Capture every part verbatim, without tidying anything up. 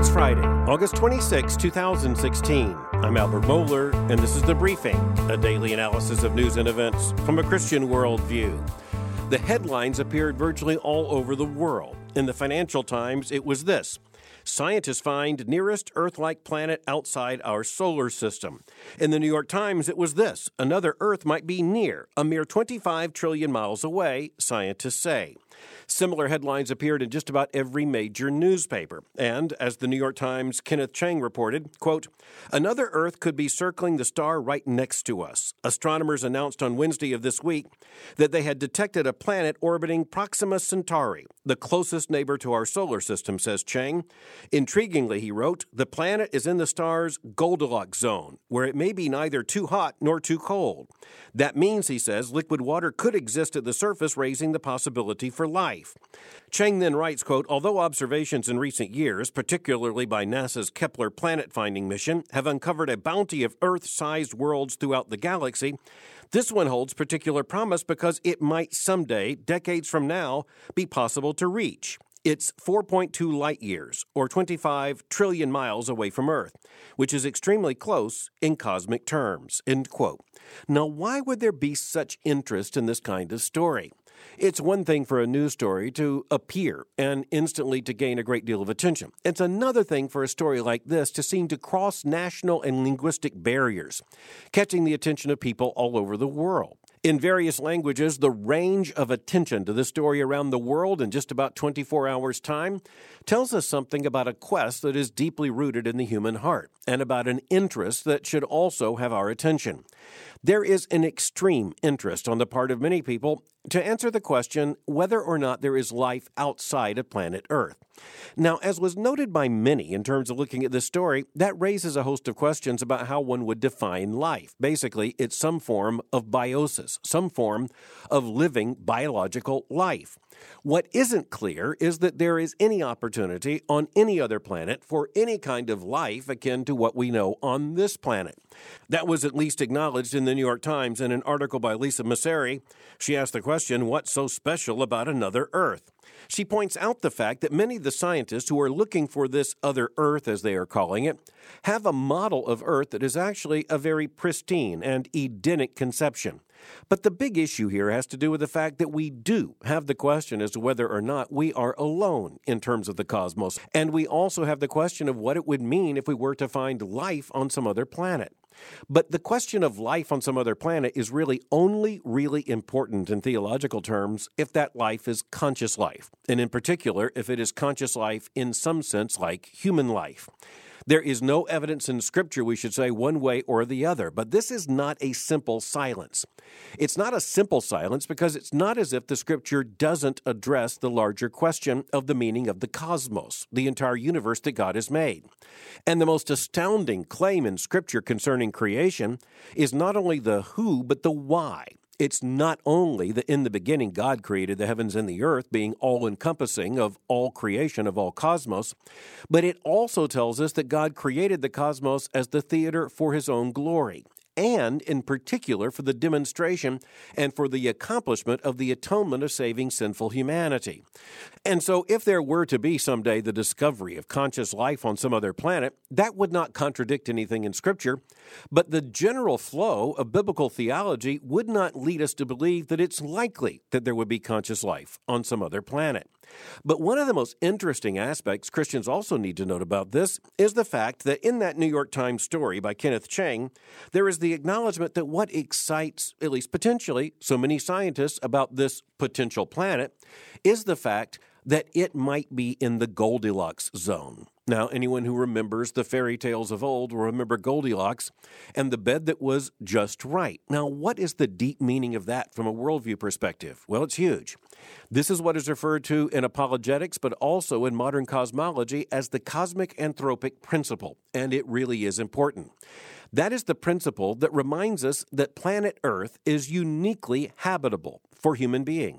It's Friday, August twenty-sixth, twenty sixteen. I'm Albert Mohler, and this is The Briefing, a daily analysis of news and events from a Christian worldview. The headlines appeared virtually all over the world. In the Financial Times, it was this: scientists find nearest Earth-like planet outside our solar system. In the New York Times, it was this: another Earth might be near, a mere twenty-five trillion miles away, scientists say. Similar headlines appeared in just about every major newspaper. And, as the New York Times' Kenneth Chang reported, quote, another Earth could be circling the star right next to us. Astronomers announced on Wednesday of this week that they had detected a planet orbiting Proxima Centauri, the closest neighbor to our solar system, says Chang. Intriguingly, he wrote, the planet is in the star's Goldilocks zone, where it may be neither too hot nor too cold. That means, he says, liquid water could exist at the surface, raising the possibility for life. Chang then writes, quote, although observations in recent years, particularly by NASA's Kepler planet-finding mission, have uncovered a bounty of Earth-sized worlds throughout the galaxy, this one holds particular promise because it might someday, decades from now, be possible to reach. It's four point two light years, or twenty-five trillion miles away from Earth, which is extremely close in cosmic terms, end quote. Now, why would there be such interest in this kind of story? It's one thing for a news story to appear and instantly to gain a great deal of attention. It's another thing for a story like this to seem to cross national and linguistic barriers, catching the attention of people all over the world. In various languages, the range of attention to this story around the world in just about twenty-four hours' time tells us something about a quest that is deeply rooted in the human heart and about an interest that should also have our attention. There is an extreme interest on the part of many people to answer the question whether or not there is life outside of planet Earth. Now, as was noted by many in terms of looking at this story, that raises a host of questions about how one would define life. Basically, it's some form of biosis, some form of living biological life. What isn't clear is that there is any opportunity on any other planet for any kind of life akin to what we know on this planet. That was at least acknowledged in the New York Times in an article by Lisa Messeri. She asked the question, what's so special about another Earth? She points out the fact that many of the scientists who are looking for this other Earth, as they are calling it, have a model of Earth that is actually a very pristine and Edenic conception. But the big issue here has to do with the fact that we do have the question as to whether or not we are alone in terms of the cosmos. And we also have the question of what it would mean if we were to find life on some other planet. But the question of life on some other planet is really only really important in theological terms if that life is conscious life, and in particular, if it is conscious life in some sense like human life. There is no evidence in Scripture, we should say, one way or the other, but this is not a simple silence. It's not a simple silence because it's not as if the Scripture doesn't address the larger question of the meaning of the cosmos, the entire universe that God has made. And the most astounding claim in Scripture concerning creation is not only the who, but the why. It's not only that in the beginning God created the heavens and the earth, being all-encompassing of all creation, of all cosmos, but it also tells us that God created the cosmos as the theater for his own glory, and in particular for the demonstration and for the accomplishment of the atonement of saving sinful humanity. And so if there were to be someday the discovery of conscious life on some other planet, that would not contradict anything in Scripture, but the general flow of biblical theology would not lead us to believe that it's likely that there would be conscious life on some other planet. But one of the most interesting aspects Christians also need to note about this is the fact that in that New York Times story by Kenneth Chang, there is the acknowledgement that what excites, at least potentially, so many scientists about this potential planet is the fact that it might be in the Goldilocks zone. Now, anyone who remembers the fairy tales of old will remember Goldilocks and the bed that was just right. Now, what is the deep meaning of that from a worldview perspective? Well, it's huge. This is what is referred to in apologetics, but also in modern cosmology as the cosmic anthropic principle, and it really is important. That is the principle that reminds us that planet Earth is uniquely habitable for human beings.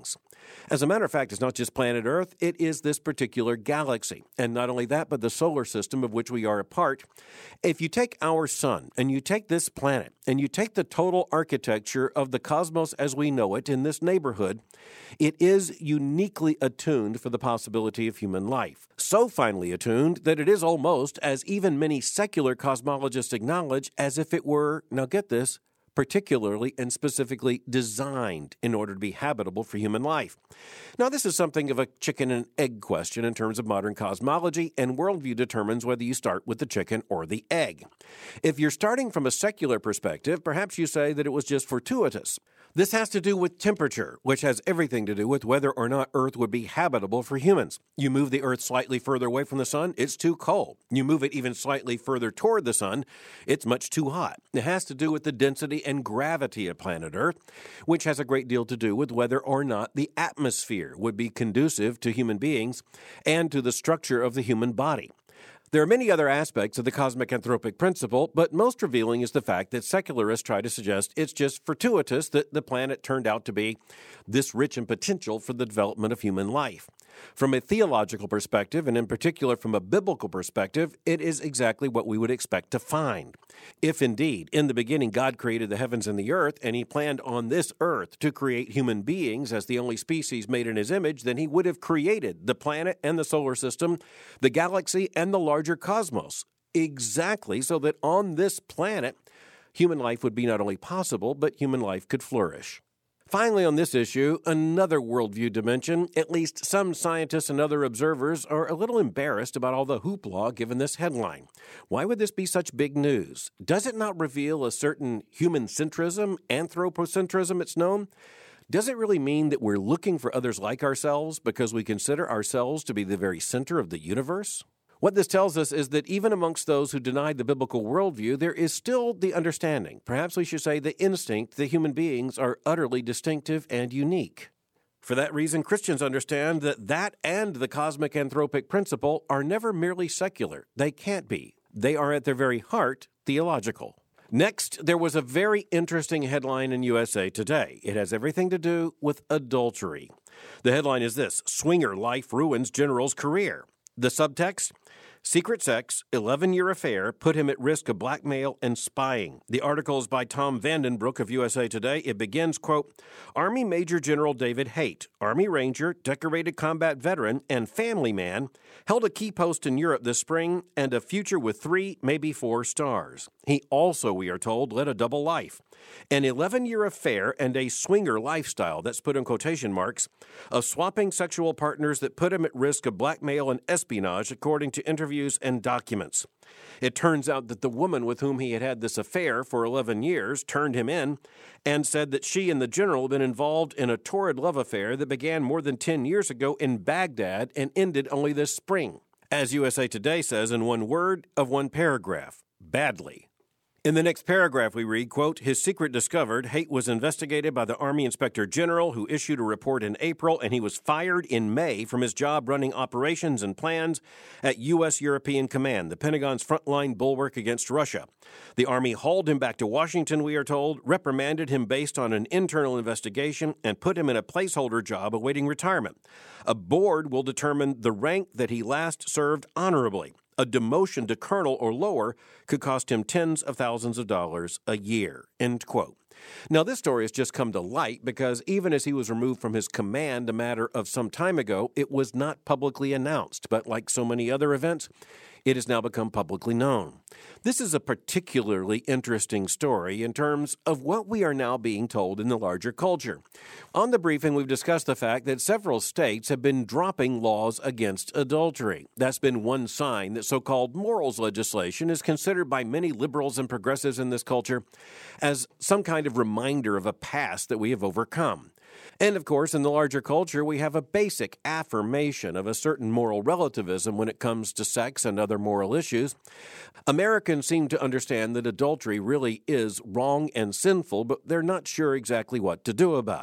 As a matter of fact, it's not just planet Earth, it is this particular galaxy. And not only that, but the solar system of which we are a part. If you take our sun and you take this planet and you take the total architecture of the cosmos as we know it in this neighborhood, it is uniquely attuned for the possibility of human life. So finely attuned that it is almost, as even many secular cosmologists acknowledge, as if it were, now get this, particularly and specifically designed in order to be habitable for human life. Now, this is something of a chicken and egg question in terms of modern cosmology, and worldview determines whether you start with the chicken or the egg. If you're starting from a secular perspective, perhaps you say that it was just fortuitous. This has to do with temperature, which has everything to do with whether or not Earth would be habitable for humans. You move the Earth slightly further away from the sun, it's too cold. You move it even slightly further toward the sun, it's much too hot. It has to do with the density and gravity of planet Earth, which has a great deal to do with whether or not the atmosphere would be conducive to human beings and to the structure of the human body. There are many other aspects of the cosmic anthropic principle, but most revealing is the fact that secularists try to suggest it's just fortuitous that the planet turned out to be this rich in potential for the development of human life. From a theological perspective, and in particular from a biblical perspective, it is exactly what we would expect to find. If indeed, in the beginning, God created the heavens and the earth, and he planned on this earth to create human beings as the only species made in his image, then he would have created the planet and the solar system, the galaxy, and the larger cosmos, exactly so that on this planet, human life would be not only possible, but human life could flourish. Finally, on this issue, another worldview dimension. At least some scientists and other observers are a little embarrassed about all the hoopla given this headline. Why would this be such big news? Does it not reveal a certain human centrism, anthropocentrism it's known? Does it really mean that we're looking for others like ourselves because we consider ourselves to be the very center of the universe? What this tells us is that even amongst those who deny the biblical worldview, there is still the understanding, perhaps we should say the instinct, that human beings are utterly distinctive and unique. For that reason, Christians understand that that and the cosmic anthropic principle are never merely secular. They can't be. They are at their very heart theological. Next, there was a very interesting headline in U S A Today. It has everything to do with adultery. The headline is this: Swinger life ruins general's career. The subtext: secret sex, eleven-year affair put him at risk of blackmail and spying. The article is by Tom Vandenbroek of U S A Today. It begins, quote, Army Major General David Haight, Army Ranger, decorated combat veteran, and family man, held a key post in Europe this spring and a future with three, maybe four stars. He also, we are told, led a double life. An eleven-year affair and a swinger lifestyle, that's put in quotation marks, of swapping sexual partners that put him at risk of blackmail and espionage, according to interviews and documents. It turns out that the woman with whom he had had this affair for eleven years turned him in and said that she and the general had been involved in a torrid love affair that began more than ten years ago in Baghdad and ended only this spring. As U S A Today says in one word of one paragraph, badly. In the next paragraph, we read, quote, his secret discovered, Haight was investigated by the Army Inspector General, who issued a report in April, and he was fired in May from his job running operations and plans at U S European Command, the Pentagon's frontline bulwark against Russia. The Army hauled him back to Washington, we are told, reprimanded him based on an internal investigation, and put him in a placeholder job awaiting retirement. A board will determine the rank that he last served honorably. A demotion to colonel or lower could cost him tens of thousands of dollars a year, end quote. Now, this story has just come to light because even as he was removed from his command a matter of some time ago, it was not publicly announced. But like so many other events, it has now become publicly known. This is a particularly interesting story in terms of what we are now being told in the larger culture. On the briefing, we've discussed the fact that several states have been dropping laws against adultery. That's been one sign that so-called morals legislation is considered by many liberals and progressives in this culture as some kind of reminder of a past that we have overcome. And, of course, in the larger culture, we have a basic affirmation of a certain moral relativism when it comes to sex and other moral issues. Americans seem to understand that adultery really is wrong and sinful, but they're not sure exactly what to do about it.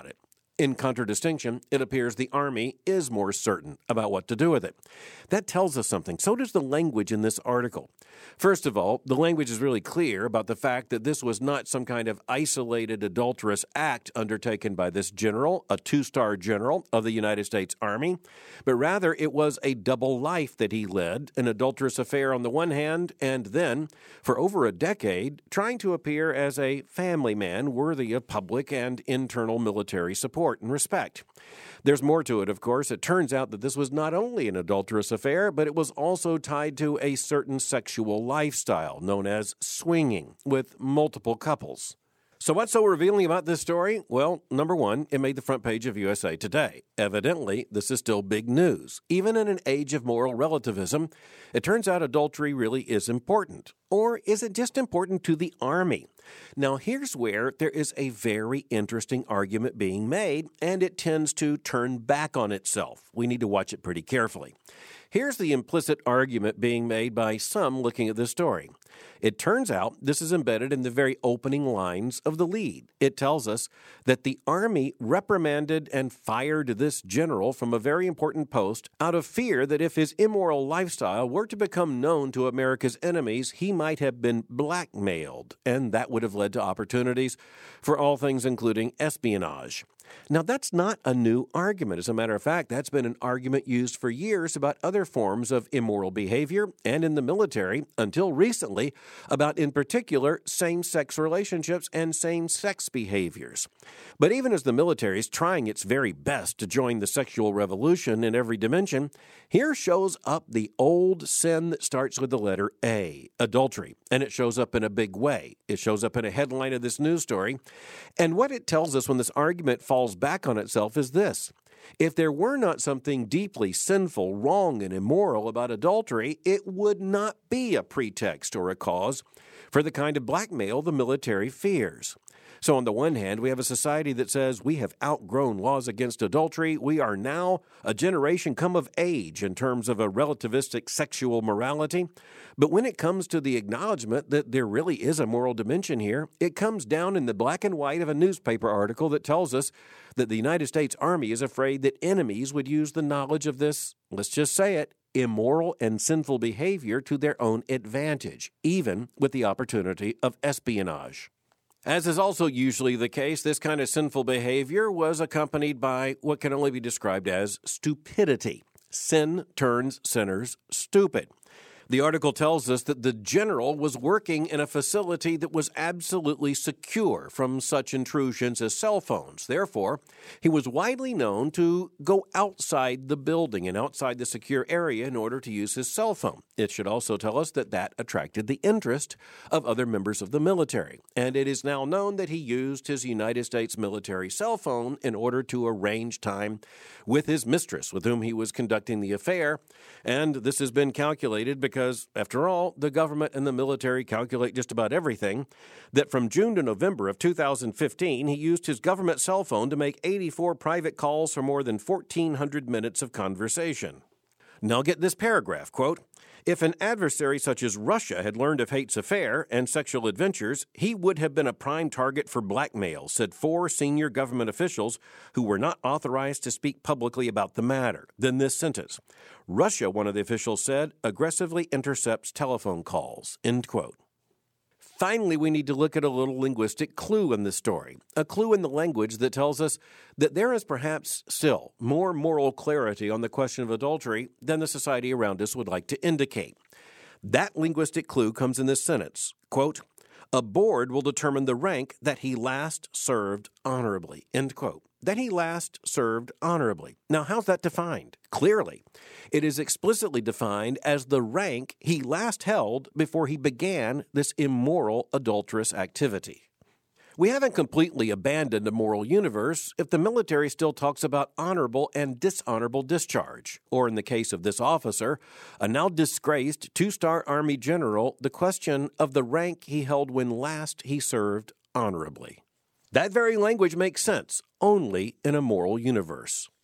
In contradistinction, it appears the Army is more certain about what to do with it. That tells us something. So does the language in this article. First of all, the language is really clear about the fact that this was not some kind of isolated adulterous act undertaken by this general, a two-star general of the United States Army, but rather it was a double life that he led, an adulterous affair on the one hand, and then, for over a decade, trying to appear as a family man worthy of public and internal military support and respect. There's more to it, of course. It turns out that this was not only an adulterous affair, but it was also tied to a certain sexual lifestyle known as swinging with multiple couples. So what's so revealing about this story? Well, number one, it made the front page of U S A Today. Evidently, this is still big news. Even in an age of moral relativism, it turns out adultery really is important. Or is it just important to the Army? Now, here's where there is a very interesting argument being made, and it tends to turn back on itself. We need to watch it pretty carefully. Here's the implicit argument being made by some looking at this story. It turns out this is embedded in the very opening lines of the lead. It tells us that the Army reprimanded and fired this general from a very important post out of fear that if his immoral lifestyle were to become known to America's enemies, he might have been blackmailed, and that would have led to opportunities for all things including espionage. Now, that's not a new argument. As a matter of fact, that's been an argument used for years about other forms of immoral behavior and in the military until recently about, in particular, same-sex relationships and same-sex behaviors. But even as the military is trying its very best to join the sexual revolution in every dimension, here shows up the old sin that starts with the letter A, adultery, and it shows up in a big way. It shows up in a headline of this news story, and what it tells us when this argument falls back on itself is this. If there were not something deeply sinful, wrong, and immoral about adultery, it would not be a pretext or a cause for the kind of blackmail the military fears. So on the one hand, we have a society that says we have outgrown laws against adultery. We are now a generation come of age in terms of a relativistic sexual morality. But when it comes to the acknowledgement that there really is a moral dimension here, it comes down in the black and white of a newspaper article that tells us that the United States Army is afraid that enemies would use the knowledge of this, let's just say it, immoral and sinful behavior to their own advantage, even with the opportunity of espionage. As is also usually the case, this kind of sinful behavior was accompanied by what can only be described as stupidity. Sin turns sinners stupid. The article tells us that the general was working in a facility that was absolutely secure from such intrusions as cell phones. Therefore, he was widely known to go outside the building and outside the secure area in order to use his cell phone. It should also tell us that that attracted the interest of other members of the military. And it is now known that he used his United States military cell phone in order to arrange time with his mistress, with whom he was conducting the affair. And this has been calculated because Because, after all, the government and the military calculate just about everything, that from June to November of two thousand fifteen, he used his government cell phone to make eighty-four private calls for more than fourteen hundred minutes of conversation. Now get this paragraph, quote, "If an adversary such as Russia had learned of Haig's affair and sexual adventures, he would have been a prime target for blackmail," said four senior government officials who were not authorized to speak publicly about the matter. Then this sentence, "Russia," one of the officials said, "aggressively intercepts telephone calls," end quote. Finally, we need to look at a little linguistic clue in this story, a clue in the language that tells us that there is perhaps still more moral clarity on the question of adultery than the society around us would like to indicate. That linguistic clue comes in this sentence, quote, "A board will determine the rank that he last served honorably," end quote. That he last served honorably. Now, how's that defined? Clearly, it is explicitly defined as the rank he last held before he began this immoral, adulterous activity. We haven't completely abandoned a moral universe if the military still talks about honorable and dishonorable discharge, or in the case of this officer, a now disgraced two-star Army general, the question of the rank he held when last he served honorably. That very language makes sense only in a moral universe.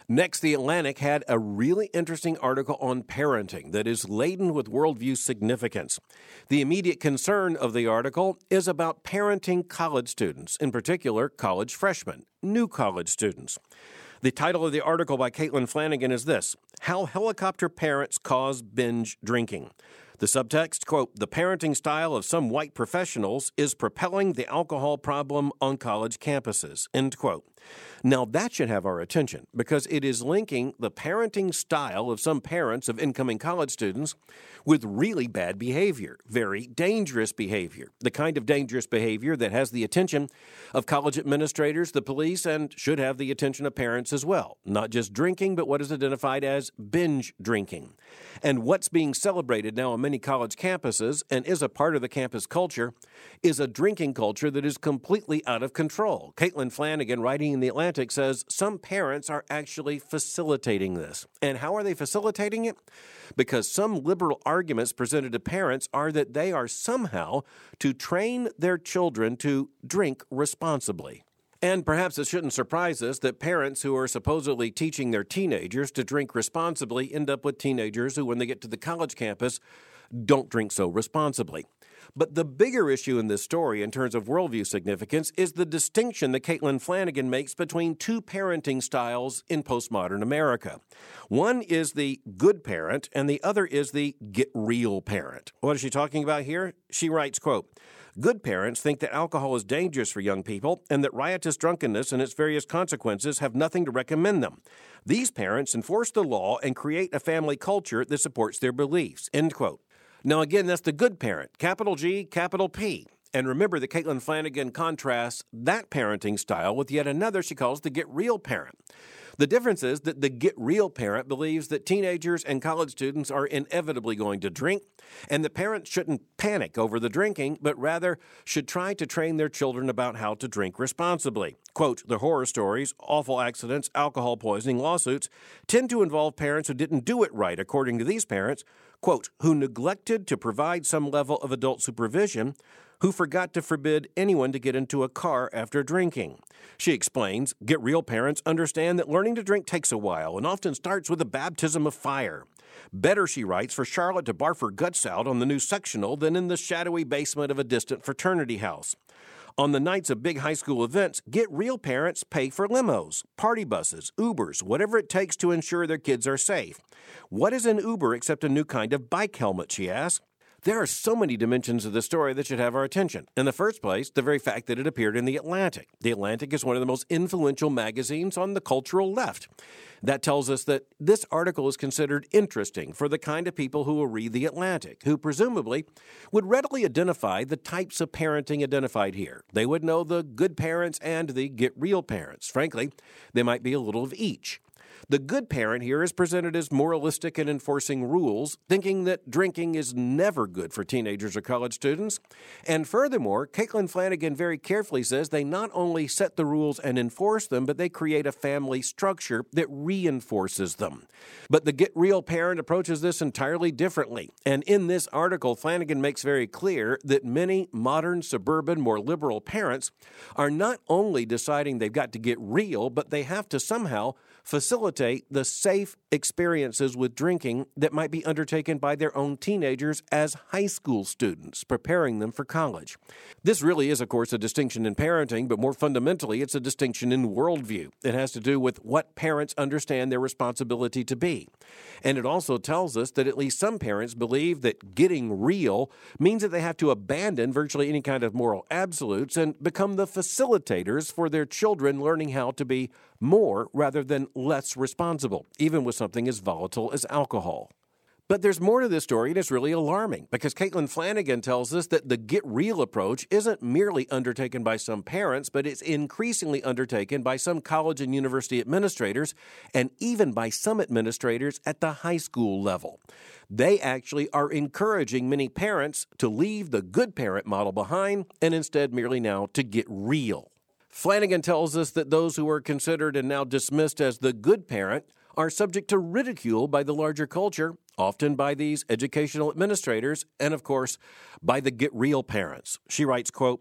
Next, The Atlantic had a really interesting article on parenting that is laden with worldview significance. The immediate concern of the article is about parenting college students, in particular college freshmen, new college students. The title of the article by Caitlin Flanagan is this: How Helicopter Parents Cause Binge Drinking. The subtext, quote, "The parenting style of some white professionals is propelling the alcohol problem on college campuses," end quote. Now, that should have our attention because it is linking the parenting style of some parents of incoming college students with really bad behavior, very dangerous behavior, the kind of dangerous behavior that has the attention of college administrators, the police, and should have the attention of parents as well. Not just drinking, but what is identified as binge drinking. And what's being celebrated now on many college campuses and is a part of the campus culture is a drinking culture that is completely out of control. Caitlin Flanagan, writing in The Atlantic, says some parents are actually facilitating this. And how are they facilitating it? Because some liberal arguments presented to parents are that they are somehow to train their children to drink responsibly. And perhaps it shouldn't surprise us that parents who are supposedly teaching their teenagers to drink responsibly end up with teenagers who, when they get to the college campus, don't drink so responsibly. But the bigger issue in this story in terms of worldview significance is the distinction that Caitlin Flanagan makes between two parenting styles in postmodern America. One is the good parent, and the other is the get real parent. What is she talking about here? She writes, quote, "Good parents think that alcohol is dangerous for young people and that riotous drunkenness and its various consequences have nothing to recommend them. These parents enforce the law and create a family culture that supports their beliefs," end quote. Now, again, that's the good parent, capital G, capital P. And remember that Caitlin Flanagan contrasts that parenting style with yet another she calls the get real parent. The difference is that the get real parent believes that teenagers and college students are inevitably going to drink, and the parents shouldn't panic over the drinking, but rather should try to train their children about how to drink responsibly. Quote, "The horror stories, awful accidents, alcohol poisoning, lawsuits tend to involve parents who didn't do it right, according to these parents, quote, who neglected to provide some level of adult supervision, who forgot to forbid anyone to get into a car after drinking." She explains, get real parents understand that learning to drink takes a while and often starts with a baptism of fire. Better, she writes, for Charlotte to barf her guts out on the new sectional than in the shadowy basement of a distant fraternity house. On the nights of big high school events, get real parents pay for limos, party buses, Ubers, whatever it takes to ensure their kids are safe. What is an Uber except a new kind of bike helmet, she asks. There are so many dimensions of this story that should have our attention. In the first place, the very fact that it appeared in The Atlantic. The Atlantic is one of the most influential magazines on the cultural left. That tells us that this article is considered interesting for the kind of people who will read The Atlantic, who presumably would readily identify the types of parenting identified here. They would know the good parents and the get real parents. Frankly, they might be a little of each. The good parent here is presented as moralistic and enforcing rules, thinking that drinking is never good for teenagers or college students. And furthermore, Caitlin Flanagan very carefully says they not only set the rules and enforce them, but they create a family structure that reinforces them. But the get real parent approaches this entirely differently. And in this article, Flanagan makes very clear that many modern, suburban, more liberal parents are not only deciding they've got to get real, but they have to somehow facilitate the safe experiences with drinking that might be undertaken by their own teenagers as high school students, preparing them for college. This really is, of course, a distinction in parenting, but more fundamentally, it's a distinction in worldview. It has to do with what parents understand their responsibility to be. And it also tells us that at least some parents believe that getting real means that they have to abandon virtually any kind of moral absolutes and become the facilitators for their children learning how to be more rather than less responsible, even with something as volatile as alcohol. But there's more to this story, and it's really alarming, because Caitlin Flanagan tells us that the get real approach isn't merely undertaken by some parents, but it's increasingly undertaken by some college and university administrators, and even by some administrators at the high school level. They actually are encouraging many parents to leave the good parent model behind and instead merely now to get real. Flanagan tells us that those who are considered and now dismissed as the good parent are subject to ridicule by the larger culture, often by these educational administrators, and of course, by the get real parents. She writes, quote,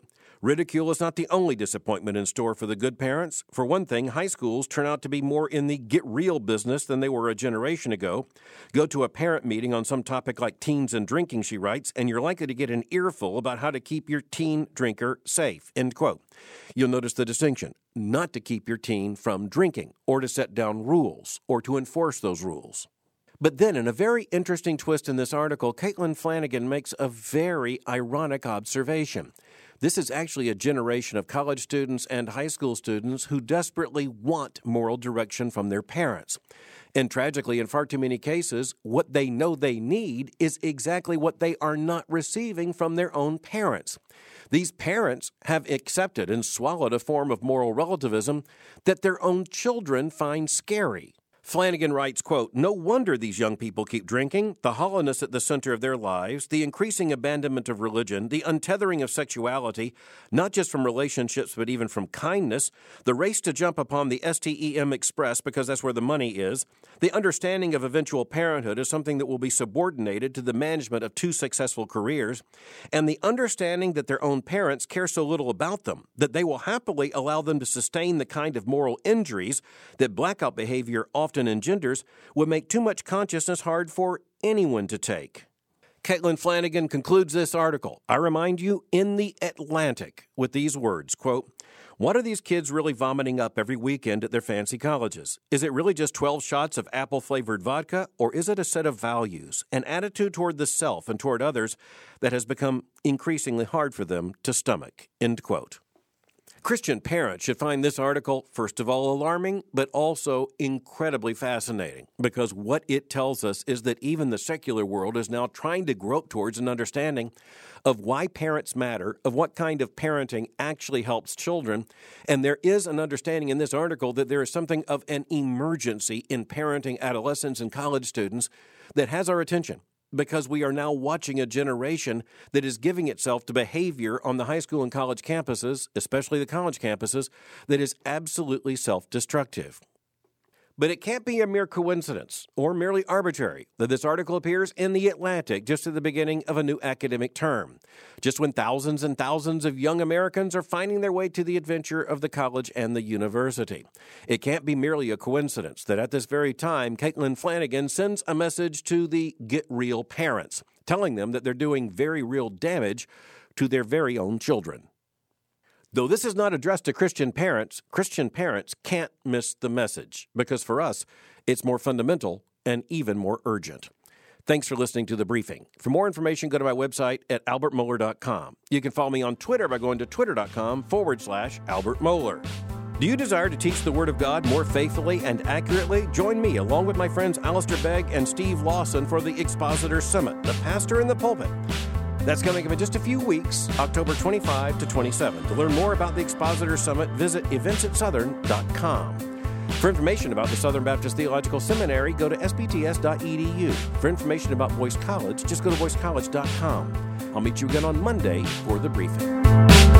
Ridicule is not the only disappointment in store for the good parents. For one thing, high schools turn out to be more in the get-real business than they were a generation ago. Go to a parent meeting on some topic like teens and drinking, she writes, and you're likely to get an earful about how to keep your teen drinker safe, end quote. You'll notice the distinction, not to keep your teen from drinking, or to set down rules, or to enforce those rules. But then, in a very interesting twist in this article, Caitlin Flanagan makes a very ironic observation. This is actually a generation of college students and high school students who desperately want moral direction from their parents. And tragically, in far too many cases, what they know they need is exactly what they are not receiving from their own parents. These parents have accepted and swallowed a form of moral relativism that their own children find scary. Flanagan writes, quote, "No wonder these young people keep drinking. The hollowness at the center of their lives, the increasing abandonment of religion, the untethering of sexuality, not just from relationships but even from kindness, the race to jump upon the S T E M Express because that's where the money is, the understanding of eventual parenthood as something that will be subordinated to the management of two successful careers, and the understanding that their own parents care so little about them that they will happily allow them to sustain the kind of moral injuries that blackout behavior often engenders would make too much consciousness hard for anyone to take." Caitlin Flanagan concludes this article, I remind you, in The Atlantic, with these words, quote, "What are these kids really vomiting up every weekend at their fancy colleges? Is it really just twelve shots of apple-flavored vodka, or is it a set of values, an attitude toward the self and toward others that has become increasingly hard for them to stomach?" End quote. Christian parents should find this article, first of all, alarming, but also incredibly fascinating, because what it tells us is that even the secular world is now trying to grope towards an understanding of why parents matter, of what kind of parenting actually helps children, and there is an understanding in this article that there is something of an emergency in parenting adolescents and college students that has our attention, because we are now watching a generation that is giving itself to behavior on the high school and college campuses, especially the college campuses, that is absolutely self-destructive. But it can't be a mere coincidence or merely arbitrary that this article appears in The Atlantic just at the beginning of a new academic term, just when thousands and thousands of young Americans are finding their way to the adventure of the college and the university. It can't be merely a coincidence that at this very time, Caitlin Flanagan sends a message to the Get Real parents, telling them that they're doing very real damage to their very own children. Though this is not addressed to Christian parents, Christian parents can't miss the message, because for us, it's more fundamental and even more urgent. Thanks for listening to The Briefing. For more information, go to my website at albert mohler dot com. You can follow me on Twitter by going to twitter.com forward slash Albert Mohler. Do you desire to teach the Word of God more faithfully and accurately? Join me, along with my friends Alistair Begg and Steve Lawson, for the Expositor Summit, The Pastor in the Pulpit. That's coming up in just a few weeks, October twenty-fifth to twenty-seventh. To learn more about the Expositor Summit, visit events at southern dot com. For information about the Southern Baptist Theological Seminary, go to s b t s dot e d u. For information about Boyce College, just go to boyce college dot com. I'll meet you again on Monday for The Briefing.